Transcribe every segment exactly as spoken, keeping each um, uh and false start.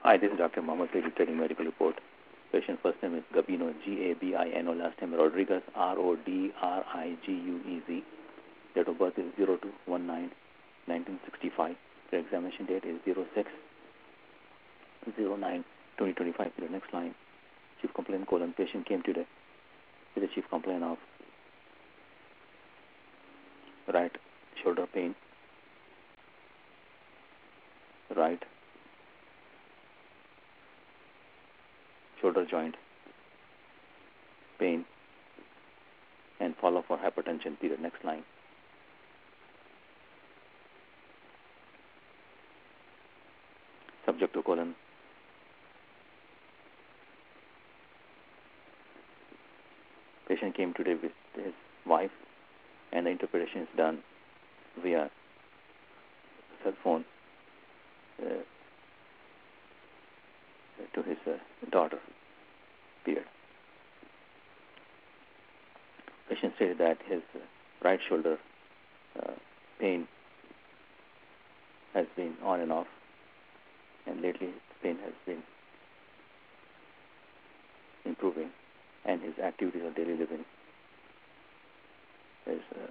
Hi, this is Doctor Mohammed Zaidi taking medical report. Patient first name is Gabino, G A B I N O, last name Rodriguez, R O D R I G U E Z. Date of birth is zero two one nine nineteen sixty-five. The examination date is zero six zero nine twenty twenty-five. The next line, chief complaint colon, patient came today with a chief complaint of right shoulder pain, right shoulder joint pain, and follow for hypertension period. Next line. Subject to colon. Patient came today with his wife, and the interpretation is done via cell phone uh, to his uh, daughter. Period. Patient stated that his uh, right shoulder uh, pain has been on and off, and lately the pain has been improving, and his activities of daily living is uh,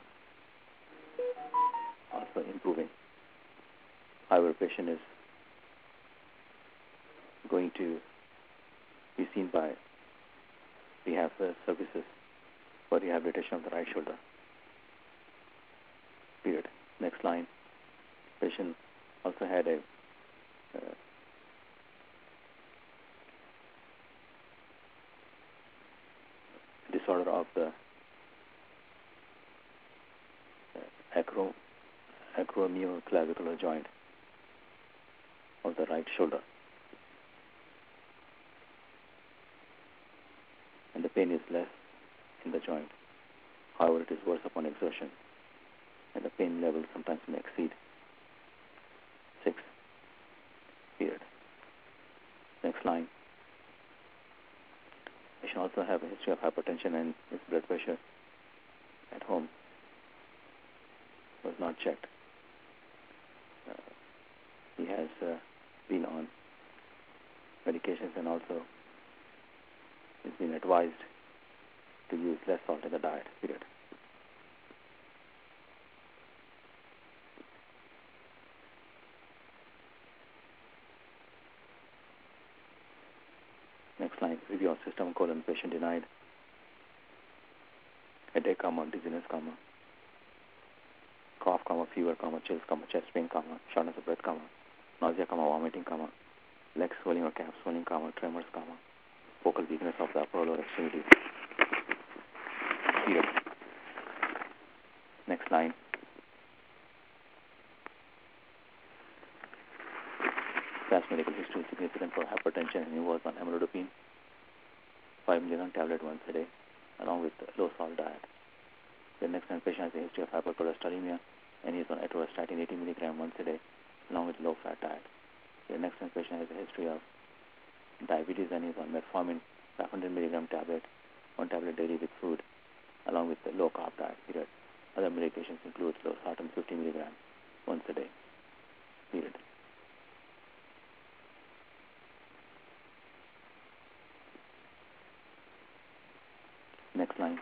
also improving. However, patient is going to be seen by rehab uh, services for rehabilitation of the right shoulder. Period. Next line. Patient also had a uh, disorder of the uh, acro acromioclavicular joint of the right shoulder, and the pain is less in the joint. However, it is worse upon exertion, and the pain level sometimes may exceed six. Period. Next line. Patient also have a history of hypertension, and his blood pressure at home was not checked. Uh, he has uh, been on medications, and also has been advised to use less salt in the diet. Period. Next line. Review of system colon. Patient denied headache, comma, dizziness, comma, cough, comma, fever, comma, chills, comma, chest pain, comma, shortness of breath, comma, nausea, comma, vomiting, comma, leg swelling or calf swelling, comma, tremors, comma, focal weakness of the upper or lower extremities. Period. Next line. Past medical history is significant for hypertension, and he was on amlodipine, five milligram tablet once a day, along with low salt diet. The next line, patient has a history of hypercholesterolemia, and he is on atorvastatin eighty milligram once a day, along with low fat diet. The next line, patient has a history of diabetes, and he is on metformin five hundred milligram tablet, one tablet daily with food, along with the low carb diet. Period. Other medications include losartan fifty milligram once a day. Period. Next line.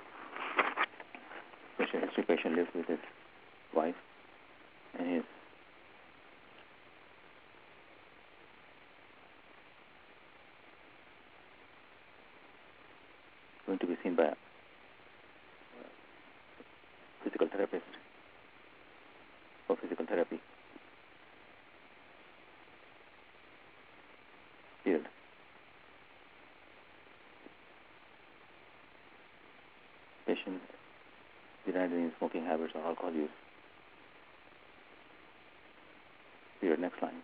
Patient history. Patient lives with his wife, and he is going to be seen by a physical therapist for physical therapy. Period. Patient denied any smoking habits or alcohol use. Period. Next line.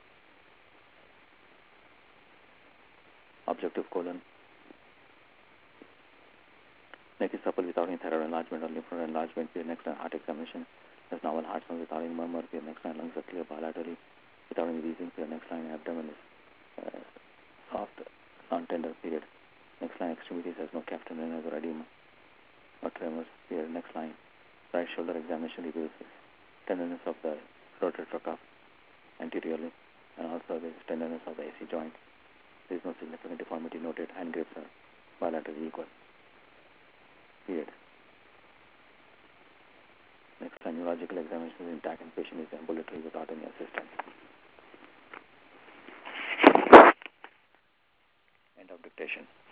Objective colon. Neck is supple without any thyroid enlargement or lymph node enlargement. Period. Next line. Heart examination. There's novel heart sound without any murmur. Period. Next line. Lungs are clear bilaterally without any wheezing. Period. Next line. Abdomen is uh, soft, non-tender. Period. Next line. Extremities has no captain venous or edema or tremors. Period. Next line. Right shoulder examination reveals tenderness of the rotator cuff anteriorly, and also the tenderness of the A C joint. There is no significant deformity noted. Hand grips are bilaterally equal. Period. Next, a neurological examination is intact and patient is ambulatory without any assistance. End of dictation.